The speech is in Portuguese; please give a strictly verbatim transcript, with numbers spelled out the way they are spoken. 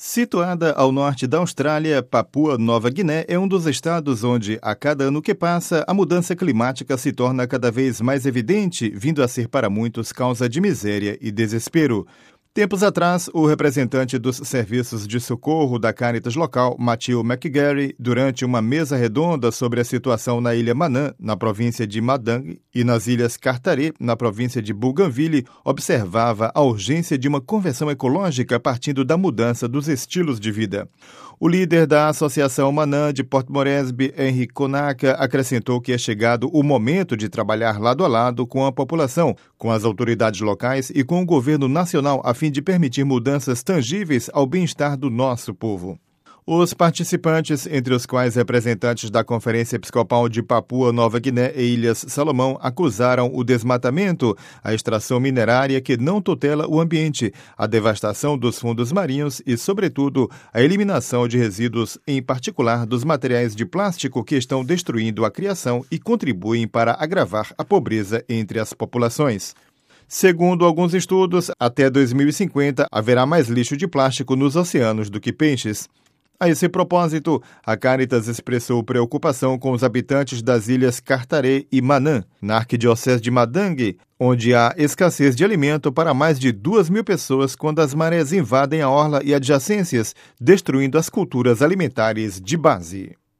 Situada ao norte da Austrália, Papua Nova Guiné é um dos estados onde, a cada ano que passa, a mudança climática se torna cada vez mais evidente, vindo a ser para muitos causa de miséria e desespero. Tempos atrás, o representante dos serviços de socorro da Caritas local, Matthew McGarry, durante uma mesa redonda sobre a situação na ilha Manã, na província de Madang, e nas ilhas Cartare, na província de Bougainville, observava a urgência de uma conversão ecológica partindo da mudança dos estilos de vida. O líder da Associação Manã de Port Moresby, Henry Konaka, acrescentou que é chegado o momento de trabalhar lado a lado com a população, com as autoridades locais e com o governo nacional a fim de permitir mudanças tangíveis ao bem-estar do nosso povo. Os participantes, entre os quais representantes da Conferência Episcopal de Papua Nova Guiné e Ilhas Salomão, acusaram o desmatamento, a extração minerária que não tutela o ambiente, a devastação dos fundos marinhos e, sobretudo, a eliminação de resíduos, em particular dos materiais de plástico que estão destruindo a criação e contribuem para agravar a pobreza entre as populações. Segundo alguns estudos, até dois mil e cinquenta haverá mais lixo de plástico nos oceanos do que peixes. A esse propósito, a Caritas expressou preocupação com os habitantes das ilhas Cartare e Manã, na arquidiocese de Madang, onde há escassez de alimento para mais de duas mil pessoas quando as marés invadem a orla e adjacências, destruindo as culturas alimentares de base.